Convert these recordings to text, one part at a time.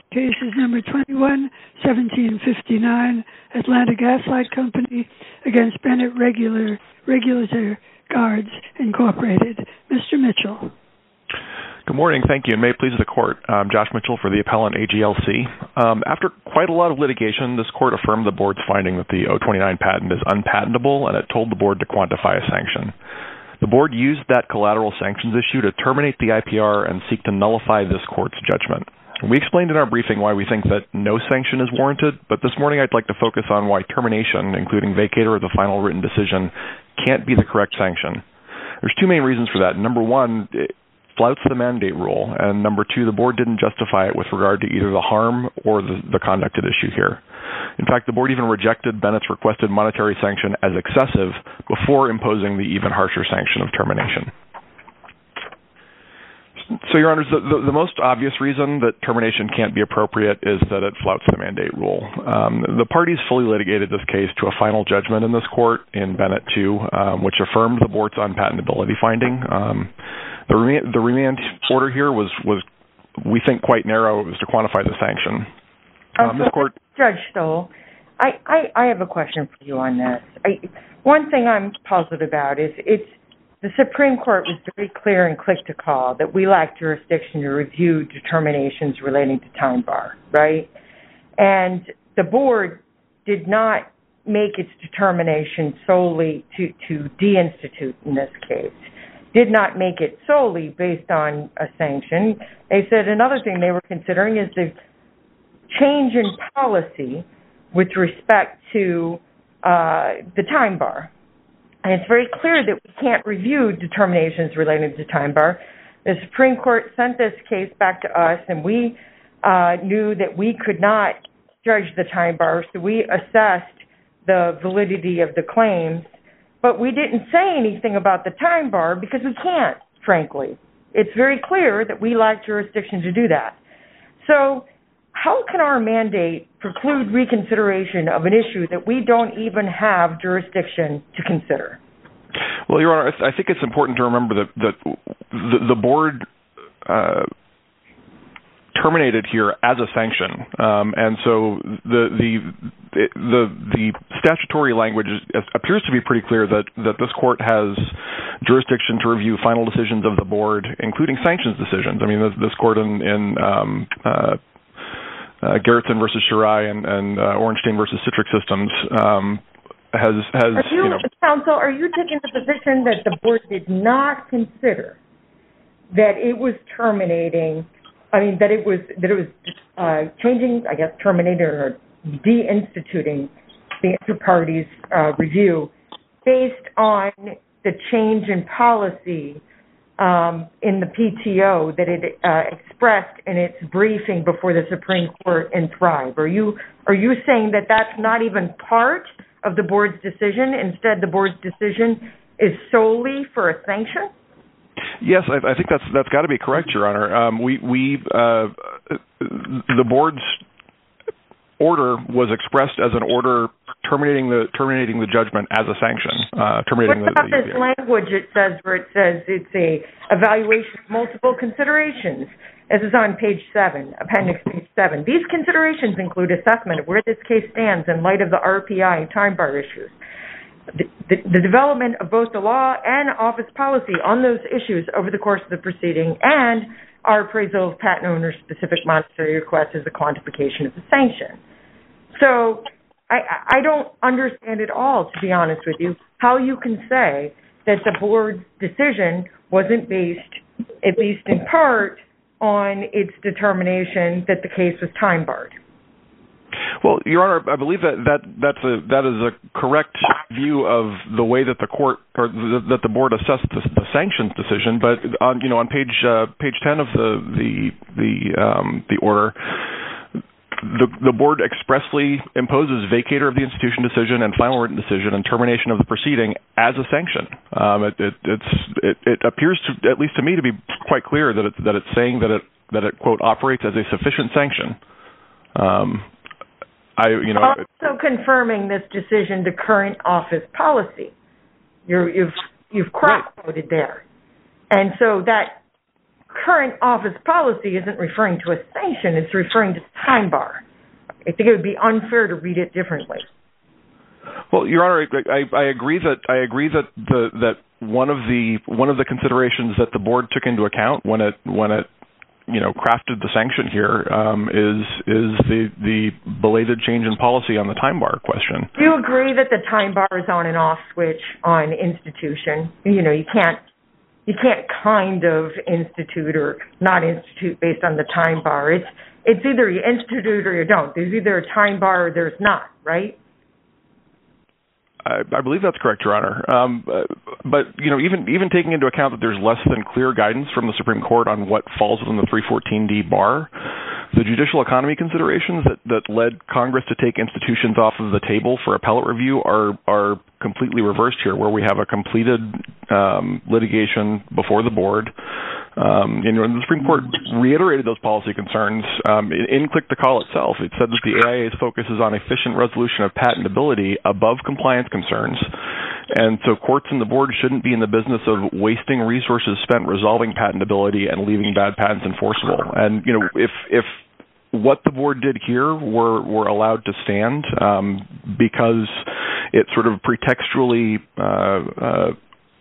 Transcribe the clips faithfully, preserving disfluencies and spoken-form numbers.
Case is number twenty-one seventeen fifty-nine, Atlanta Gaslight Company against Bennett Regular Regulator Guards, Incorporated. Mister Mitchell. Good morning. Thank you, and may it please the Court. I'm Josh Mitchell for the appellant A G L C. Um, after quite a lot of litigation, this Court affirmed the Board's finding that the oh twenty-nine patent is unpatentable, and it told the Board to quantify a sanction. The Board used that collateral sanctions issue to terminate the I P R and seek to nullify this Court's judgment. We explained in our briefing why we think that no sanction is warranted, but this morning I'd like to focus on why termination, including vacator of the final written decision, can't be the correct sanction. There's two main reasons for that. Number one, it flouts the mandate rule, and number two, the Board didn't justify it with regard to either the harm or the, the conduct at issue here. In fact, the Board even rejected Bennett's requested monetary sanction as excessive before imposing the even harsher sanction of termination. So, Your Honors, the, the, the most obvious reason that termination can't be appropriate is that it flouts the mandate rule. Um, the parties fully litigated this case to a final judgment in this court in Bennett two, um, which affirmed the Board's unpatentability finding. Um, the, remand, the remand order here was, was, we think, quite narrow. It was to quantify the sanction. Um, this court, Judge Stoll, I, I, I have a question for you on this. I, one thing I'm puzzled about is it's the Supreme Court was very clear and quick to call that we lack jurisdiction to review determinations relating to time bar, right? And the Board did not make its determination solely to, to deinstitute in this case, did not make it solely based on a sanction. They said another thing they were considering is the change in policy with respect to uh, the time bar. And it's very clear that we can't review determinations related to time bar. The Supreme Court sent this case back to us, and we uh, knew that we could not judge the time bar, so we assessed the validity of the claims, but we didn't say anything about the time bar because we can't, frankly. It's very clear that we lack jurisdiction to do that. So how can our mandate preclude reconsideration of an issue that we don't even have jurisdiction to consider? Well, Your Honor, I, th- I think it's important to remember that, that the, the Board uh, terminated here as a sanction, um, and so the the the the statutory language is, appears to be pretty clear that that this court has jurisdiction to review final decisions of the Board, including sanctions decisions. I mean, this, this court in, in um, uh, Uh, Gerritsen versus Shirai and, and uh, Orenstein versus Citrix Systems um, has has are you, you know. Counsel, are you taking the position that the Board did not consider that it was terminating? I mean, that it was that it was uh, changing, I guess, terminating or deinstituting the inter-parties uh, review based on the change in policy Um, in the P T O that it uh, expressed in its briefing before the Supreme Court in Thrive. Are you are you saying that that's not even part of the Board's decision? Instead, the Board's decision is solely for a sanction? Yes, I, I think that's that's got to be correct, Your Honor. Um, we we uh, the Board's order was expressed as an order terminating the terminating the judgment as a sanction. Uh, terminating what about the, the, this the, language it says where it says it's a evaluation of multiple considerations? This is on page seven, appendix page seven. These considerations include assessment of where this case stands in light of the R P I and time bar issues, the, the, the development of both the law and office policy on those issues over the course of the proceeding, and our appraisal of patent owner specific monetary requests as a quantification of the sanction. So I, I don't understand at all, to be honest with you, how you can say that the Board's decision wasn't based, at least in part, on its determination that the case was time barred. Well, Your Honor, I believe that, that that's a that is a correct view of the way that the court or the, that the Board assessed the, the sanctions decision. But on you know on page uh, page ten of the the the um, the order, The, the Board expressly imposes vacator of the institution decision and final written decision and termination of the proceeding as a sanction. Um, it, it, it's, it, it appears, to, at least to me, to be quite clear that, it, that it's saying that it, that it, quote, operates as a sufficient sanction. Um, I, you know, also it, confirming this decision to current office policy. You're, you've you've cross-coded there. And so that current office policy isn't referring to a sanction, it's referring to time bar. I think it would be unfair to read it differently. Well, Your Honor, I, I agree that I agree that the that one of the one of the considerations that the board took into account when it when it you know crafted the sanction here um, is is the the belated change in policy on the time bar question. Do you agree that the time bar is on and off switch on institution? You know, you can't you can't kind of institute or not institute based on the time bar. It's it's either you institute or you don't. There's either a time bar or there's not, right? I, I believe that's correct, Your Honor. Um, but, you know, even even taking into account that there's less than clear guidance from the Supreme Court on what falls within the three fourteen D bar, the judicial economy considerations that, that led Congress to take institutions off of the table for appellate review are are completely reversed here, where we have a completed um, litigation before the board. Um, and the Supreme Court reiterated those policy concerns um, in, in Click to Call itself. It said that the A I A's focus is on efficient resolution of patentability above compliance concerns. And so courts and the board shouldn't be in the business of wasting resources spent resolving patentability and leaving bad patents enforceable. And, you know, if if what the board did here were, were allowed to stand um, because it sort of pretextually uh, uh,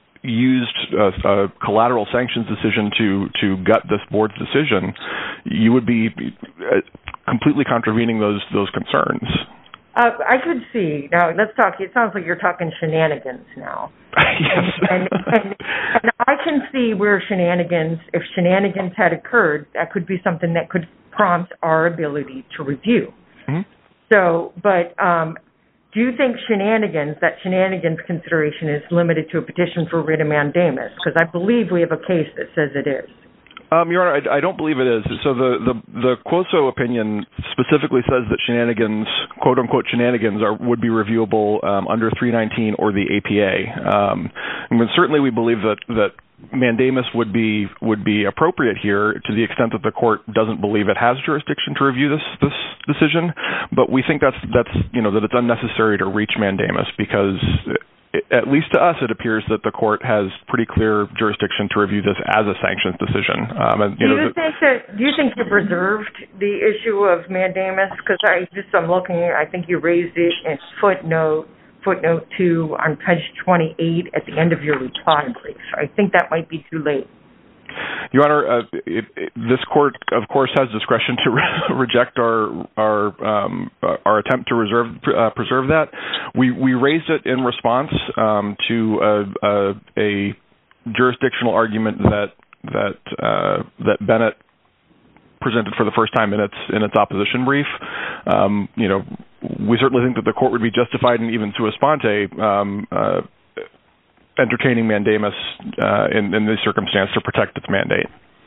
used a, a collateral sanctions decision to to gut this board's decision, you would be completely contravening those those concerns. Uh, I could see. Now, let's talk. It sounds like you're talking shenanigans now. Yes. And, and, and, and I can see where shenanigans, if shenanigans had occurred, that could be something that could prompt our ability to review. Mm-hmm. So, but um, do you think shenanigans, that shenanigans consideration is limited to a petition for writ of mandamus? Because I believe we have a case that says it is. Um, Your Honor, I, I don't believe it is. So the, the, the Quoso opinion specifically says that shenanigans, quote-unquote shenanigans, are would be reviewable um, under three nineteen or the A P A. Um, I mean, certainly we believe that, that mandamus would be would be appropriate here to the extent that the court doesn't believe it has jurisdiction to review this this decision. But we think that's that's you know that it's unnecessary to reach mandamus because, it, at least to us, it appears that the court has pretty clear jurisdiction to review this as a sanctions decision. Um, and, you do know, you think that do you think you preserved the issue of mandamus? Because I just I'm looking. I think you raised it in footnote. footnote two on page twenty-eight at the end of your reply brief. I think that might be too late. Your Honor, uh, it, it, this court, of course, has discretion to re- reject our our um, our attempt to reserve uh, preserve that. We we raised it in response um, to a, a, a jurisdictional argument that that uh, that Bennett presented for the first time in its in its opposition brief. Um, you know, we certainly think that the court would be justified in even sua sponte um, uh, entertaining mandamus uh, in, in this circumstance to protect its mandate.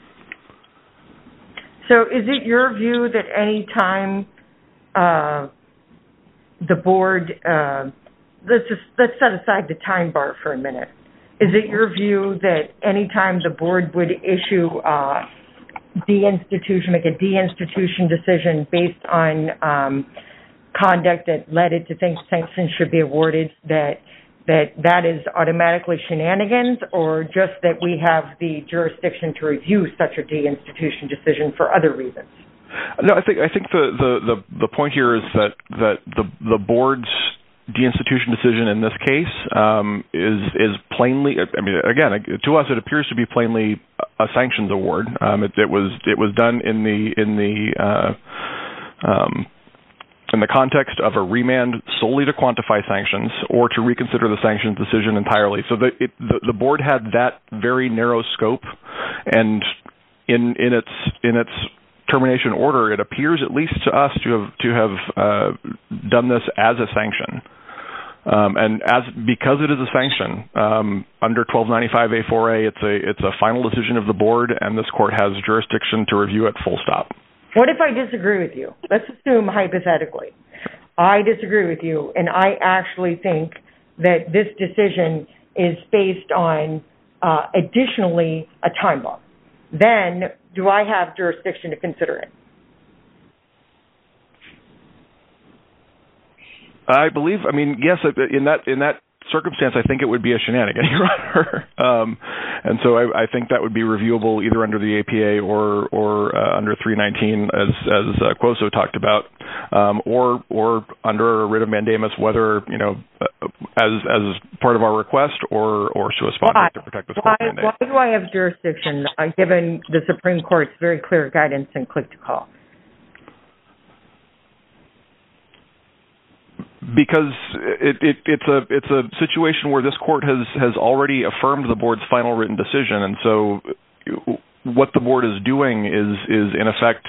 So is it your view that any time uh, the board, uh, let's, just, let's set aside the time bar for a minute, is it your view that any time the board would issue uh, deinstitution, make a deinstitution decision based on um, conduct that led it to think sanctions should be awarded, that that that is automatically shenanigans, or just that we have the jurisdiction to review such a deinstitution decision for other reasons? No, I think I think the, the, the, the point here is that, that the the board's deinstitution decision in this case um, is is plainly. I mean, again, to us, it appears to be plainly a sanctions award. Um, it, it was it was done in the in the uh, um, in the context of a remand solely to quantify sanctions or to reconsider the sanctions decision entirely. So the it, the, the board had that very narrow scope, and in in its in its termination order, it appears, at least to us, to have to have uh, done this as a sanction. Um, and as because it is a sanction um, under twelve ninety-five A four A, it's a it's a final decision of the board, and this court has jurisdiction to review it full stop. What if I disagree with you? Let's assume hypothetically I disagree with you, and I actually think that this decision is based on uh, additionally a time bomb. Then do I have jurisdiction to consider it? I believe, I mean, yes, in that in that circumstance, I think it would be a shenanigan, Your Honor. Um, and so I, I think that would be reviewable either under the A P A or or uh, under three nineteen, as as uh, Quoso talked about, um, or or under a writ of mandamus, whether you know as as part of our request or or sua sponte to protect the court mandate. Why do I have jurisdiction, uh, given the Supreme Court's very clear guidance and click to call? Because it, it, it's a it's a situation where this court has, has already affirmed the board's final written decision, and so what the board is doing is is in effect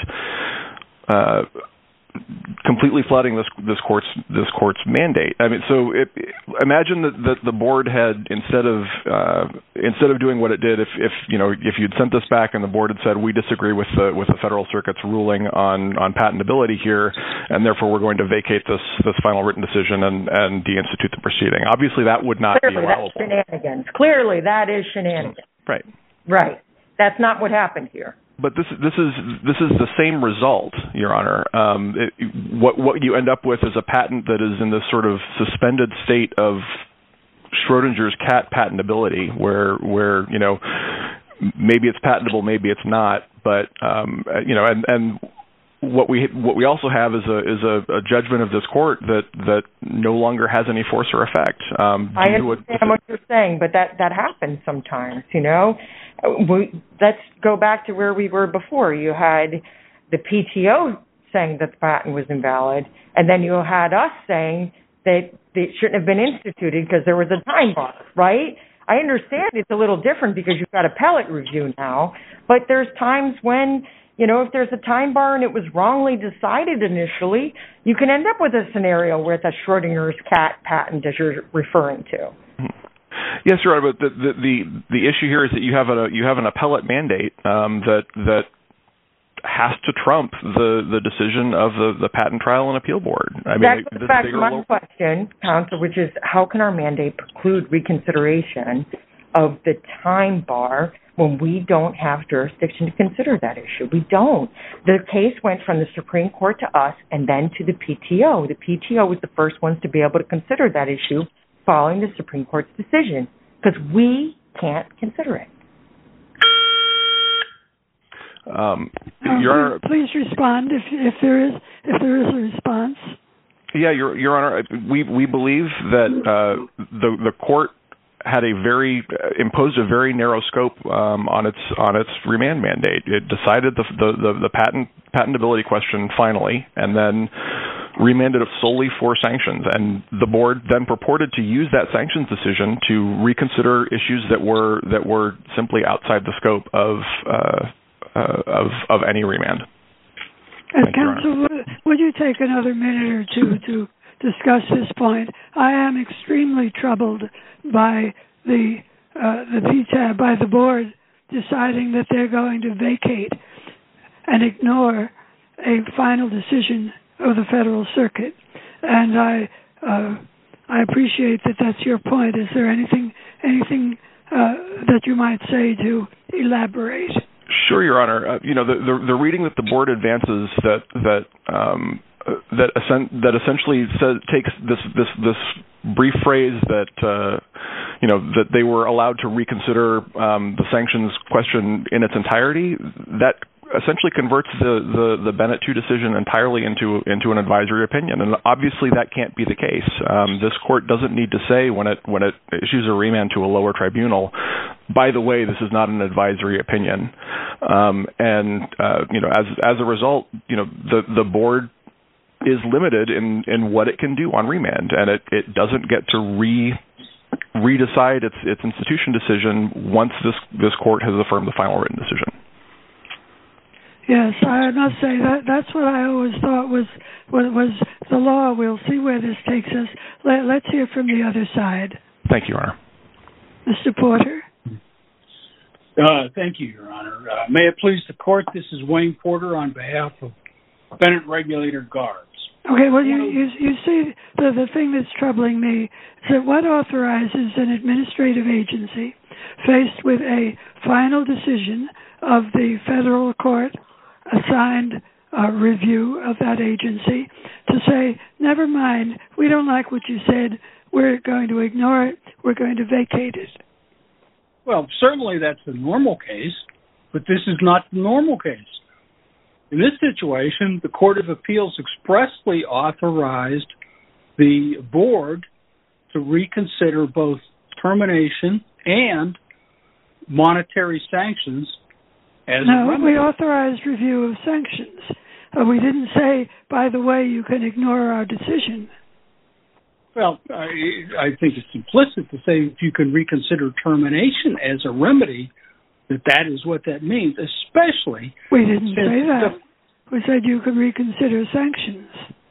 uh, completely flooding this this court's this court's mandate. I mean, so it, imagine that, that the board had instead of uh, instead of doing what it did, if, if you know if you'd sent this back and the board had said we disagree with the with the Federal Circuit's ruling on on patentability here, and therefore we're going to vacate this this final written decision and and deinstitute the proceeding. Obviously, that would not Clearly, be allowable. That's shenanigans. Clearly, that is shenanigans. Right. Right. That's not what happened here. But this this is this is the same result, Your Honor. Um, it, what what you end up with is a patent that is in this sort of suspended state of Schrodinger's cat patentability, where where you know maybe it's patentable, maybe it's not. But um, you know, and and what we what we also have is a is a, a judgment of this court that that no longer has any force or effect. Um, I understand what you're saying, but that that happens sometimes, you know. We, let's go back to where we were before. You had the P T O saying that the patent was invalid, and then you had us saying that it shouldn't have been instituted because there was a time bar, right? I understand it's a little different because you've got appellate review now, but there's times when, you know, if there's a time bar and it was wrongly decided initially, you can end up with a scenario where it's a Schrodinger's cat patent, as you're referring to. Yes, Your Honor, but the, the the the issue here is that you have a you have an appellate mandate um, that that has to trump the, the decision of the, the Patent Trial and Appeal Board. I mean, that's back to my low... question, counsel, which is how can our mandate preclude reconsideration of the time bar when we don't have jurisdiction to consider that issue? We don't. The case went from the Supreme Court to us and then to the P T O. The P T O was the first ones to be able to consider that issue following the Supreme Court's decision, because we can't consider it. Um, um, Your Honor, please respond if if there is if there is a response. Yeah, Your Your Honor, we we believe that uh, the the court had a very uh, imposed a very narrow scope um, on its on its remand mandate. It decided the the the, the patent patentability question finally, and then remanded it solely for sanctions, and the board then purported to use that sanctions decision to reconsider issues that were that were simply outside the scope of uh, uh, of of any remand. As counsel, would, would you take another minute or two to discuss this point? I am extremely troubled by the uh, the P T A B, by the board deciding that they're going to vacate and ignore a final decision of the Federal Circuit, and I uh, I appreciate that that's your point. Is there anything anything uh, that you might say to elaborate? Sure, Your Honor. Uh, you know, the, the the reading that the board advances that that um, uh, that that essentially says takes this this this brief phrase that uh, you know that they were allowed to reconsider um, the sanctions question in its entirety. That essentially converts the, the, the Bennett two decision entirely into into an advisory opinion, and obviously that can't be the case. Um, this court doesn't need to say when it when it issues a remand to a lower tribunal, by the way, this is not an advisory opinion, um, and uh, you know as as a result, you know the the board is limited in, in what it can do on remand, and it, it doesn't get to re redecide its its institution decision once this this court has affirmed the final written decision. Yes, I must say that that's what I always thought was was, was the law. We'll see where this takes us. Let, let's hear from the other side. Thank you, Your Honor. Mister Porter. Uh, thank you, Your Honor. Uh, may it please the court, this is Wayne Porter on behalf of Bennett Regulator Guards. Okay, well, you, you, you see, the, the thing that's troubling me is that what authorizes an administrative agency faced with a final decision of the federal court assigned uh, review of that agency to say, never mind, we don't like what you said, we're going to ignore it, we're going to vacate it. Well, certainly that's the normal case, but this is not the normal case. In this situation, the Court of Appeals expressly authorized the board to reconsider both termination and monetary sanctions as no, a remedy. we authorized review of sanctions. Uh, we didn't say, by the way, you can ignore our decision. Well, I, I think it's implicit to say if you can reconsider termination as a remedy, that that is what that means, especially... We didn't say that. The, we said you could reconsider sanctions.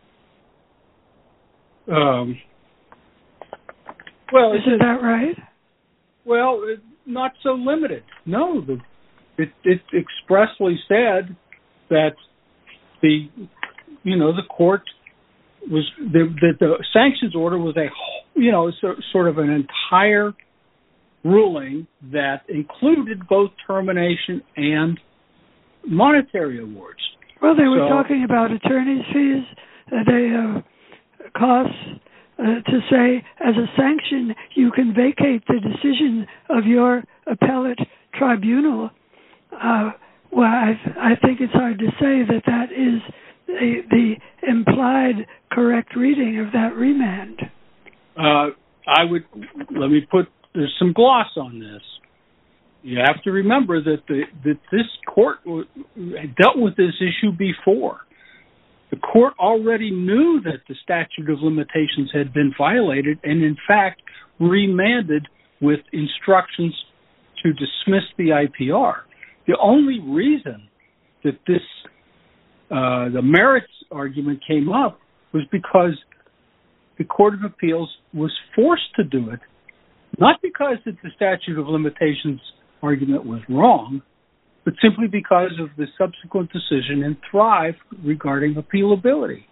Um, well, Isn't that right? Well, not so limited. No, the, it, it expressly said that the, you know, the court was, the, the, the sanctions order was a, you know, so, sort of an entire ruling that included both termination and monetary awards. Well, they were so, talking about attorney's fees, uh, they uh, costs, uh, to say as a sanction you can vacate the decision of your appellate tribunal. Uh, well, I, I think it's hard to say that that is the, the implied correct reading of that remand. Uh, I would, let me put, there's some gloss on this. You have to remember that the that this court dealt with this issue before. The court already knew that the statute of limitations had been violated and, in fact, remanded with instructions to dismiss the I P R. The only reason that this, uh, the merits argument came up was because the Court of Appeals was forced to do it, not because that the statute of limitations argument was wrong, but simply because of the subsequent decision in Thrive regarding appealability.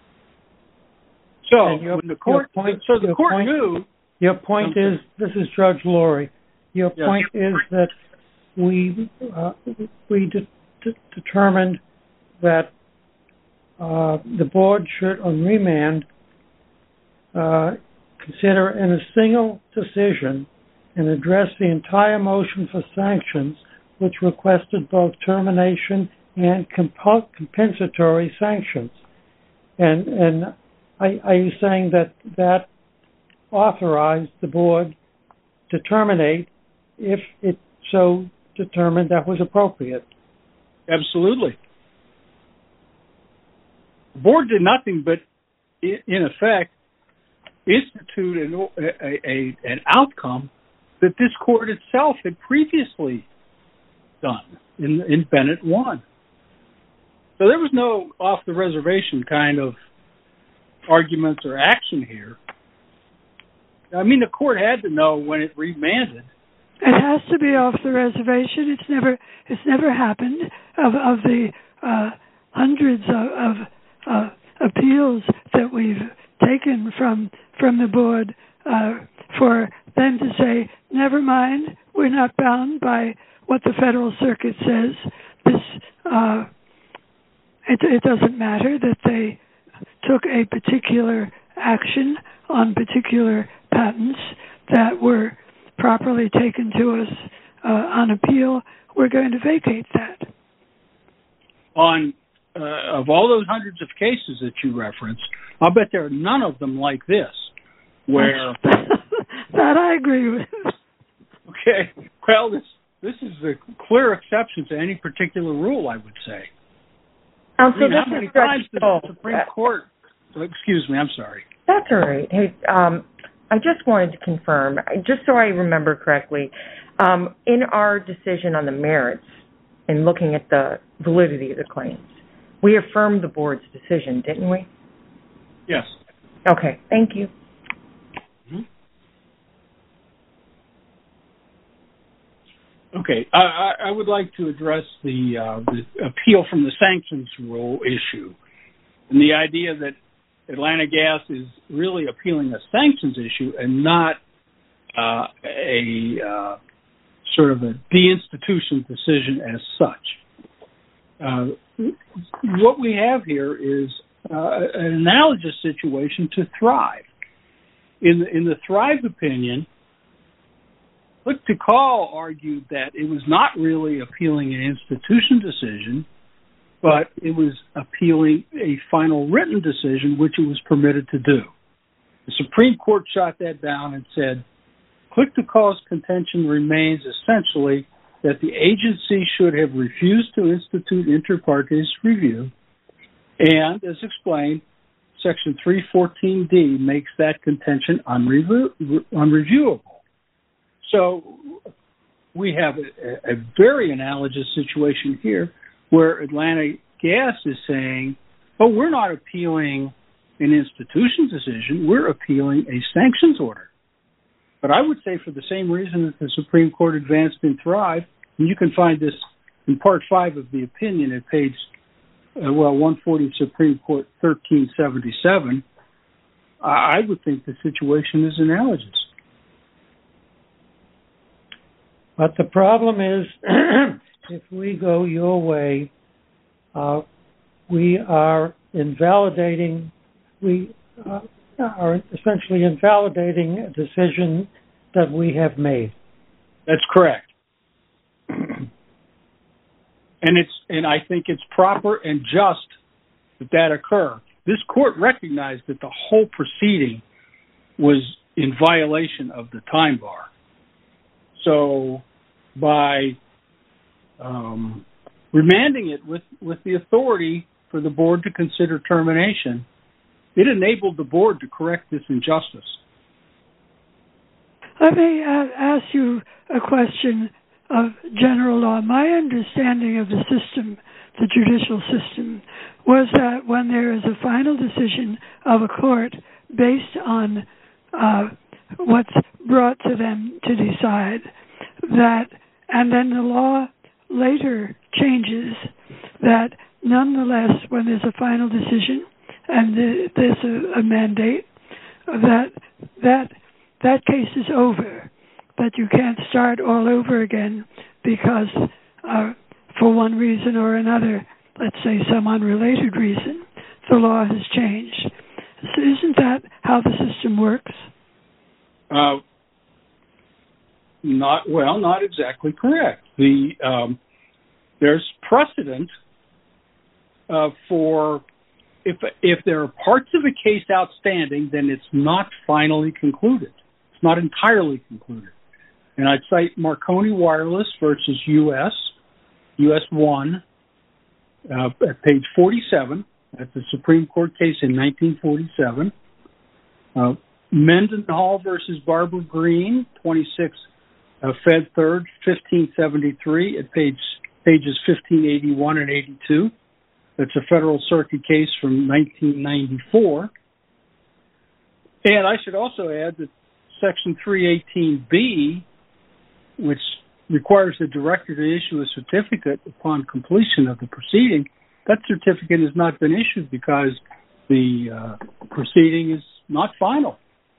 So your, when the court, point, so the court point, knew. Your point is, this is Judge Laurie. Your yes. point is that we uh, we de- de- determined that uh, the board should, on remand, uh, consider in a single decision and address the entire motion for sanctions, which requested both termination and comp- compensatory sanctions. And and are, are you saying that that authorized the board to terminate if it so determined that was appropriate? Absolutely. The board did nothing but, in effect, institute an, a, a, an outcome that this court itself had previously done in, in Bennett one. So there was no off-the-reservation kind of arguments or action here. I mean, the court had to know when it remanded. It has to be off the reservation. It's never, it's never happened. Of, of the uh, hundreds of, of uh, appeals that we've taken from from the board, uh, for them to say, never mind, we're not bound by what the Federal Circuit says. This, uh, it, it doesn't matter that they took a particular action on particular patents that were properly taken to us uh, on appeal. We're going to vacate that. On uh, of all those hundreds of cases that you referenced, I'll bet there are none of them like this, where that I agree with. Okay, well, this this is a clear exception to any particular rule, I would say. Um, so I mean, this how many is times did oh, the Supreme Court? Excuse me, I'm sorry. That's all right. Hey, um, I just wanted to confirm, just so I remember correctly, um, in our decision on the merits and looking at the validity of the claims, we affirmed the board's decision, didn't we? Yes. Okay, thank you. Mm-hmm. Okay, I, I, I would like to address the, uh, the appeal from the sanctions rule issue, and the idea that Atlanta Gas is really appealing a sanctions issue and not uh, a uh, sort of a deinstitution decision as such. Uh, what we have here is uh, an analogous situation to Thrive. In the, in the Thrive opinion, Click to Call argued that it was not really appealing an institution decision, but it was appealing a final written decision, which it was permitted to do. The Supreme Court shot that down and said, Click to Call's contention remains essentially that the agency should have refused to institute inter partes review, and, as explained, Section three fourteen D makes that contention unreview- unreviewable. So we have a, a very analogous situation here where Atlanta Gas is saying, oh, we're not appealing an institution decision, we're appealing a sanctions order. But I would say for the same reason that the Supreme Court advanced in Thrive, and you can find this in Part five of the opinion at page, uh, well, one forty Supreme Court thirteen seventy-seven, I would think the situation is analogous. But the problem is, if we go your way, uh, we are invalidating, we uh, are essentially invalidating a decision that we have made. That's correct. And it's and I think it's proper and just that that occur. This court recognized that the whole proceeding was in violation of the time bar. So by um, remanding it with, with the authority for the board to consider termination, it enabled the board to correct this injustice. Let me uh, ask you a question of general law. My understanding of the system, the judicial system, was that when there is a final decision of a court based on uh, what's brought to them to decide, that, and then the law later changes, that nonetheless, when there's a final decision and there's a, a mandate, that that that case is over, that you can't start all over again because uh, for one reason or another, let's say some unrelated reason, the law has changed. So isn't that how the system works? Uh, not well, not exactly correct. The um, there's precedent uh, for if if there are parts of a case outstanding, then it's not finally concluded. It's not entirely concluded. And I'd cite Marconi Wireless versus U S, U S one, uh, at page forty-seven. That's a Supreme Court case in nineteen forty-seven. Uh, Mendenhall versus Barbara Green, twenty-six, uh, Fed Third, fifteen seventy-three, at page pages fifteen eighty-one and eighty-two. That's a Federal Circuit case from nineteen ninety-four. And I should also add that Section three eighteen B, which requires the director to issue a certificate upon completion of the proceeding, that certificate has not been issued because the uh, proceeding is not final.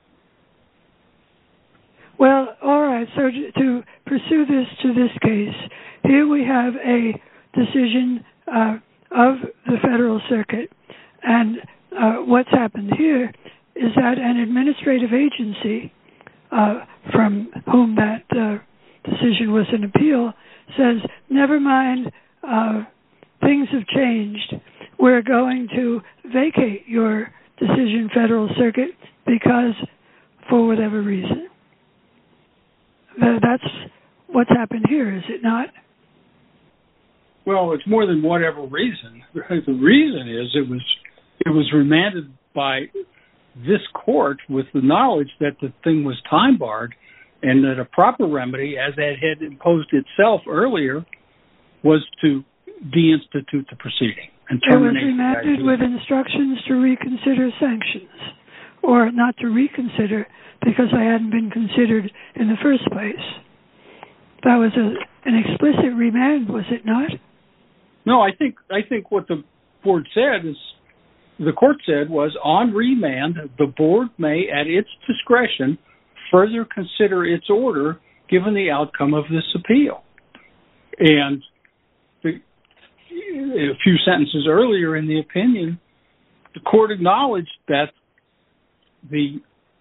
Well, all right. So to pursue this to this case, here we have a decision uh, of the Federal Circuit, and uh, what's happened here is that an administrative agency uh, from whom that uh, decision was an appeal says, never mind, uh, things have changed. We're going to vacate your decision, Federal Circuit, because for whatever reason. That's what's happened here, is it not? Well, it's more than whatever reason. The reason is it was it was remanded by this court with the knowledge that the thing was time barred, and that a proper remedy, as it had imposed itself earlier, was to deinstitute the proceeding and terminate. It was remanded with instructions to reconsider sanctions, or not to reconsider because they hadn't been considered in the first place. That was a, an explicit remand, was it not? No, I think I think what the board said is, the court said was, on remand, the board may, at its discretion, further consider its order given the outcome of this appeal. And the, a few sentences earlier in the opinion, the court acknowledged that the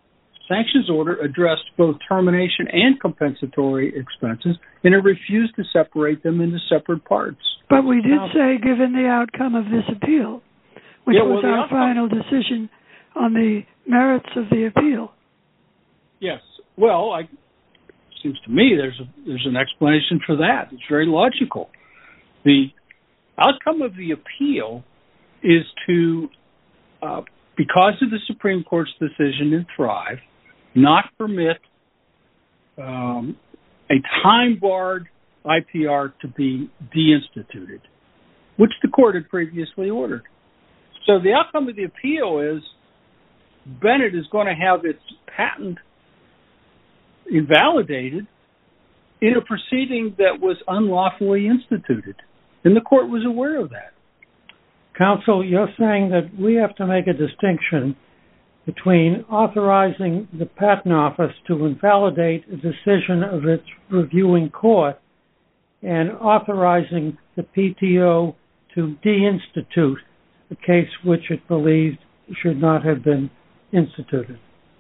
sanctions order addressed both termination and compensatory expenses, and it refused to separate them into separate parts. But we did say, given the outcome of this appeal, which yeah, well, was our outcome... final decision on the merits of the appeal. Yes. Well, I, it seems to me there's a, there's an explanation for that. It's very logical. The outcome of the appeal is to, uh, because of the Supreme Court's decision in Thrive, not permit um, a time-barred I P R to be deinstituted, which the court had previously ordered. So the outcome of the appeal is Bennett is going to have its patent invalidated in a proceeding that was unlawfully instituted, and the court was aware of that. Counsel, you're saying that we have to make a distinction between authorizing the Patent Office to invalidate a decision of its reviewing court and authorizing the P T O to deinstitute a case which it believed should not have been instituted.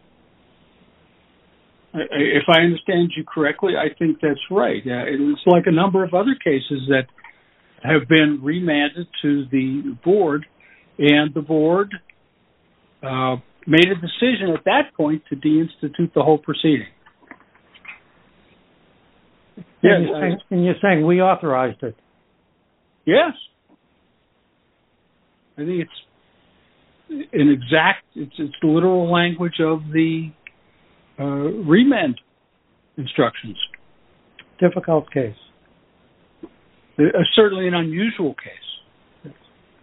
If I understand you correctly, I think that's right. Uh, it's like a number of other cases that have been remanded to the board, and the board uh, made a decision at that point to deinstitute the whole proceeding. Yes, and, you're saying, and you're saying we authorized it? Yes. I think it's an exact, it's, it's the literal language of the uh, remand instructions. Difficult case. Uh, certainly an unusual case.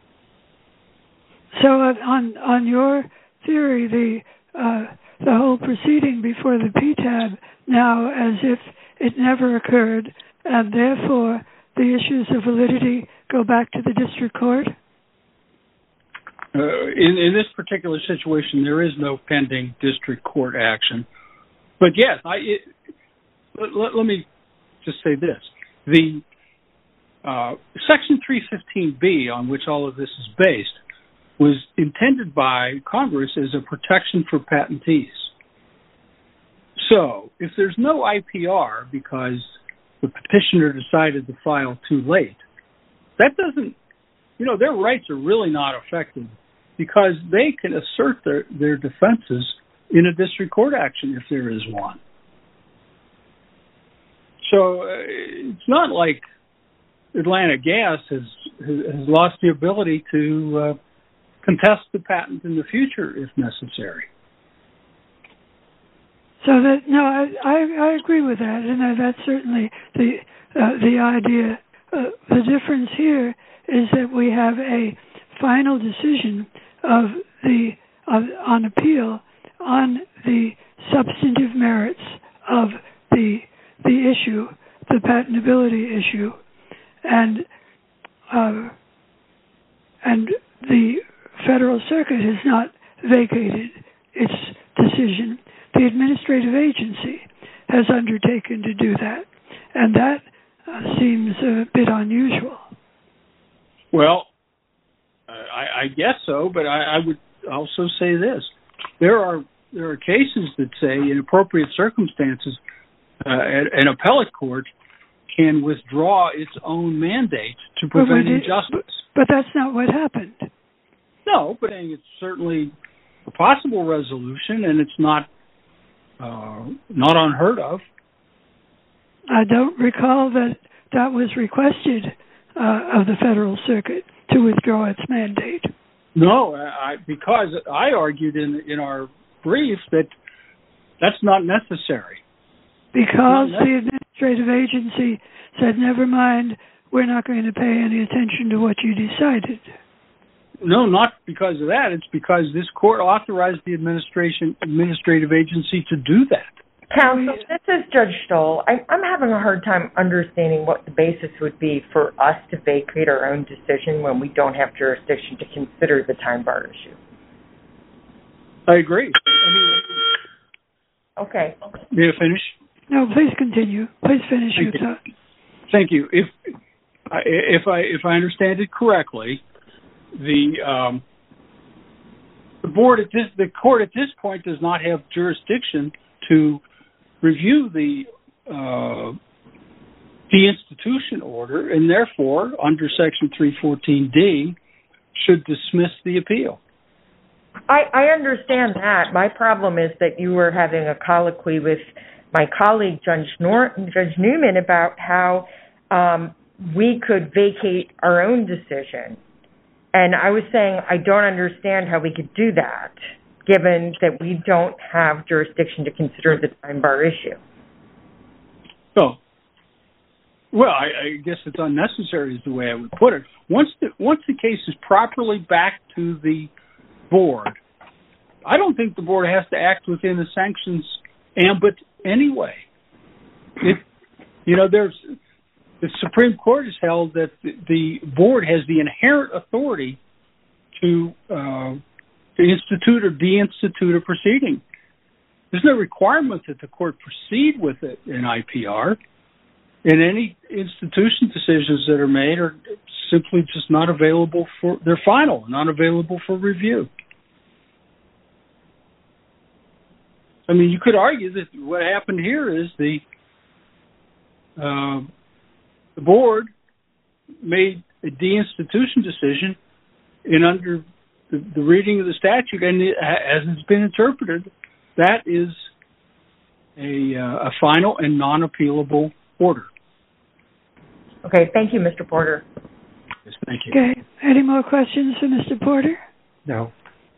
So uh, on on your theory, the uh, the whole proceeding before the P T A B now as if it never occurred, and therefore the issues of validity go back to the district court? Uh, in, in this particular situation, there is no pending district court action. But yes, I, it, let, let, let me just say this. The uh, Section three fifteen B, on which all of this is based, was intended by Congress as a protection for patentees. So if there's no I P R because the petitioner decided to file too late, that doesn't, you know, their rights are really not affected because they can assert their, their defenses in a district court action if there is one. So uh, it's not like Atlanta Gas has, has lost the ability to uh, contest the patent in the future if necessary. So that no, I, I I agree with that, and that's certainly the uh, the idea. Uh, the difference here is that we have a final decision of the of, on appeal on the substantive merits of the the issue, the patentability issue, and uh, and the Federal Circuit has not vacated its decision. The administrative agency has undertaken to do that, and that uh, seems a bit unusual. Well, uh, I, I guess so, but I, I would also say this: there are there are cases that say, in appropriate circumstances, uh, an appellate court can withdraw its own mandate to prevent but injustice. But that's not what happened. No, but it's certainly a possible resolution, and it's not. Uh, not unheard of. I don't recall that that was requested uh, of the Federal Circuit to withdraw its mandate. No, I, because I argued in in our brief that that's not necessary. Because not the administrative agency said, never mind, we're not going to pay any attention to what you decided. No, not because of that. It's because this court authorized the administration administrative agency to do that. Counsel, this is Judge Stoll. I, I'm having a hard time understanding what the basis would be for us to vacate our own decision when we don't have jurisdiction to consider the time bar issue. I agree. I mean, okay. May I finish? No, please continue. Please finish Thank your you. thought. Thank you. If if I if I understand it correctly, the um, the board at this, the court at this point does not have jurisdiction to review the uh, deinstitution order, and therefore, under Section three fourteen D, should dismiss the appeal. I, I understand that. My problem is that you were having a colloquy with my colleague, Judge, Norton, Judge Newman, about how um, we could vacate our own decision. And I was saying I don't understand how we could do that, given that we don't have jurisdiction to consider the time bar issue. Oh, well, I, I guess it's unnecessary is the way I would put it. Once the, once the case is properly back to the board, I don't think the board has to act within the sanctions ambit anyway. It, you know, there's the Supreme Court has held that the, the board has the inherent authority to uh, to institute or deinstitute a proceeding. There's no requirement that the court proceed with it in I P R. And any institution decisions that are made are simply just not available for, they're final, not available for review. I mean, you could argue that what happened here is the, uh, the board made a deinstitution decision and under the, the reading of the statute, and it, as it's been interpreted, that is a, uh, a final and non-appealable order. Okay, thank you, Mister Porter. Yes, thank you. Okay, any more questions for Mister Porter? No.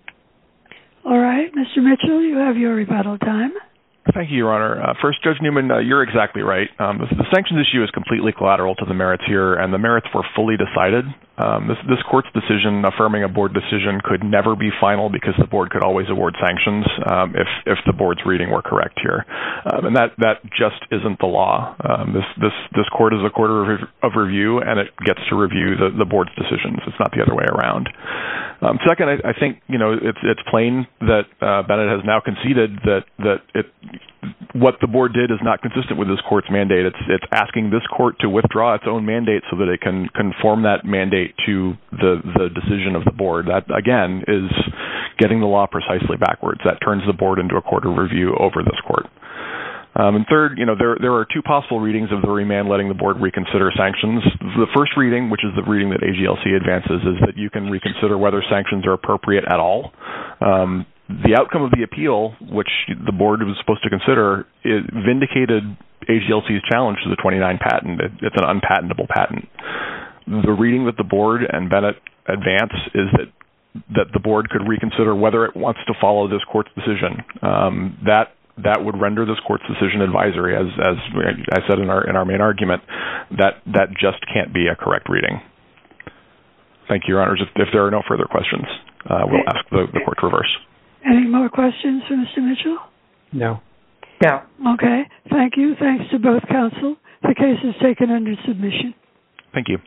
All right, Mister Mitchell, you have your rebuttal time. Thank you, Your Honor. Uh, first, Judge Newman, uh, you're exactly right. Um, the, the sanctions issue is completely collateral to the merits here, and the merits were fully decided. Um, this, this court's decision affirming a board decision could never be final because the board could always award sanctions um, if, if the board's reading were correct here. Um, and that, that just isn't the law. Um, this, this, this court is a court of, of review, and it gets to review the, the board's decisions. It's not the other way around. Um, second, I, I think you know it's it's plain that uh, Bennett has now conceded that that it what the board did is not consistent with this court's mandate. It's it's asking this court to withdraw its own mandate so that it can conform that mandate to the the decision of the board. That again is getting the law precisely backwards. That turns the board into a court of review over this court. Um, and third, you know, there there are two possible readings of the remand letting the board reconsider sanctions. The first reading, which is the reading that A G L C advances, is that you can reconsider whether sanctions are appropriate at all. Um, the outcome of the appeal, which the board was supposed to consider, it vindicated A G L C's challenge to the twenty-nine patent. It, it's an unpatentable patent. The reading that the board and Bennett advance is that that the board could reconsider whether it wants to follow this court's decision. Um, that That would render this court's decision advisory, as as I said in our in our main argument. That that just can't be a correct reading. Thank you, Your Honors. If, if there are no further questions, uh, we'll ask the, the court to reverse. Any more questions for Mister Mitchell? No. No. Okay. Thank you. Thanks to both counsel. The case is taken under submission. Thank you.